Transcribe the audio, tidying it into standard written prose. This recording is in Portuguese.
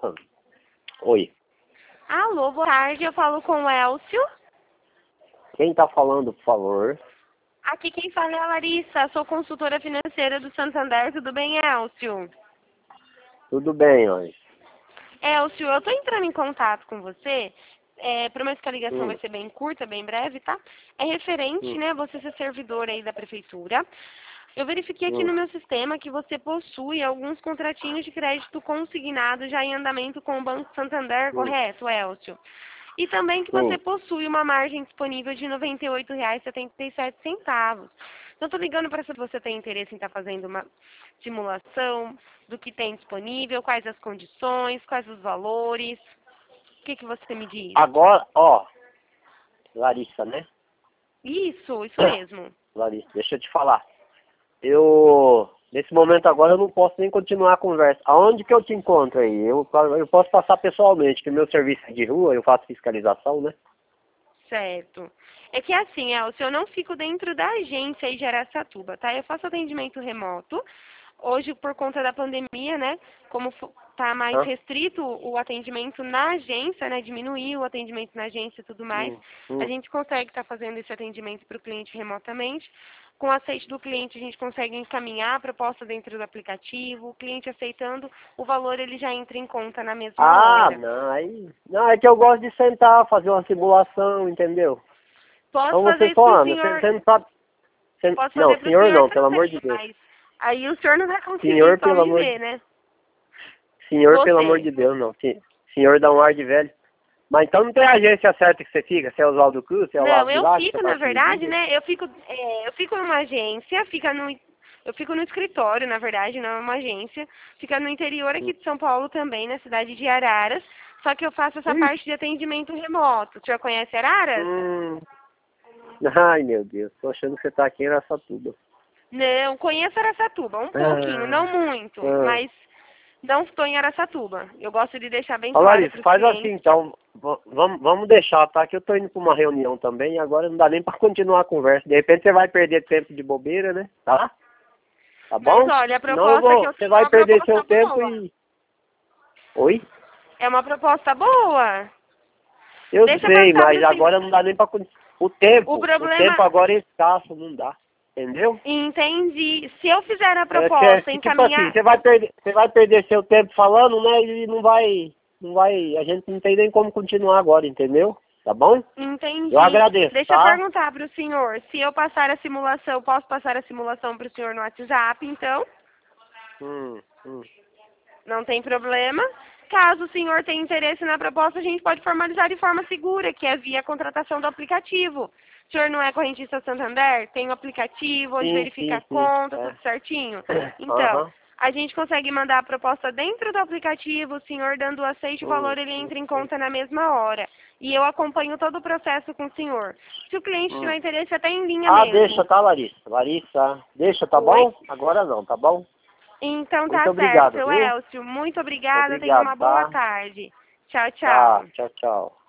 Oi. Alô, boa tarde, eu falo com o Elcio. Quem tá falando, por favor? Aqui quem fala é a Larissa, sou consultora financeira do Santander, tudo bem, Elcio? Tudo bem, ó. Elcio, eu tô entrando em contato com você, prometo que a ligação vai ser bem curta, bem breve, tá? É referente, né, você ser servidor aí da prefeitura. Eu verifiquei aqui no meu sistema que você possui alguns contratinhos de crédito consignado já em andamento com o Banco Santander, correto, Elcio? E também que você possui uma margem disponível de R$ 98,77. Então, estou ligando para saber se você tem interesse em estar fazendo uma simulação do que tem disponível, quais as condições, quais os valores. O que você me diz? Agora, ó, Larissa, né? Isso mesmo. Larissa, deixa eu te falar. Nesse momento agora, eu não posso nem continuar a conversa. Aonde que eu te encontro aí? Eu posso passar pessoalmente, que meu serviço é de rua, eu faço fiscalização, né? Certo. É que assim, Elcio, eu não fico dentro da agência aí de Araçatuba, tá? Eu faço atendimento remoto. Hoje, por conta da pandemia, né, como tá mais restrito o atendimento na agência, né, diminuiu o atendimento na agência e tudo mais, a gente consegue estar fazendo esse atendimento para o cliente remotamente. Com o aceite do cliente, a gente consegue encaminhar a proposta dentro do aplicativo. O cliente aceitando, o valor ele já entra em conta na mesma hora. Não, é que eu gosto de sentar, fazer uma simulação, entendeu? Posso Então fazer você isso pro só anda, senhor? você não sabe... Posso Não, fazer pro senhor senhor não, pelo amor de também, Deus. mas aí o senhor não vai conseguir Senhor, só pelo me amor de ver, né? Senhor, pelo amor Você. de Deus, não. Senhor dá um ar de velho. Mas então não tem agência certa que você fica? Se é Oswaldo Cruz, se é Não, Olavo eu Bilac, se é fico, na Martins verdade, Dias? né? Eu fico numa agência, eu fico no escritório, na verdade, não é uma agência. Fica no interior aqui de São Paulo também, na cidade de Araras. Só que eu faço essa parte de atendimento remoto. O senhor conhece Araras? Ai, meu Deus. Tô achando que você tá aqui em Araçatuba. Não, conheço Araçatuba, um pouquinho, não muito, mas não estou em Araçatuba. Eu gosto de deixar bem Ó, claro Larissa, para os faz assim, clientes. então. Vamos deixar, tá? Que eu tô indo pra uma reunião também e agora não dá nem pra continuar a conversa. De repente você vai perder tempo de bobeira, né? Tá? Tá bom? Mas olha, a Senão eu proposta que vou... eu Você tenho é vai uma perder seu proposta tempo boa. e... Oi? É uma proposta boa. Eu Deixa eu sei, perguntar mas para o senhor. agora não dá nem pra... O O tempo problema, agora é escasso, não dá. Entendeu? entendi. Se eu fizer a É proposta, que, tipo assim, encaminhar. você vai perder seu tempo falando, né? E não vai, a gente não tem nem como continuar agora, entendeu? Tá bom? Eu Entendi. agradeço, Deixa eu tá? perguntar para o senhor. Se eu passar a simulação, posso passar a simulação para o senhor no WhatsApp, então? Hum, hum. Não tem problema. Caso o senhor tenha interesse na proposta, a gente pode formalizar de forma segura, que é via contratação do aplicativo. O senhor não é correntista Santander? Tem o aplicativo onde verifica a Sim. conta, tudo É. certinho? Então, Aham. a gente consegue mandar a proposta dentro do aplicativo, o senhor dando o aceite, o valor ele entra em conta na mesma hora. E eu acompanho todo o processo com o senhor. Se o cliente tiver interesse, até em linha Deixa, mesmo. tá, Larissa? Larissa, deixa, tá Oi? bom? Agora não, tá bom? Então Muito tá certo, obrigado, seu viu? Elcio. Muito obrigada. Tenha Obrigado, uma boa tá? tarde. Tchau, Tá, tchau. tchau, tchau.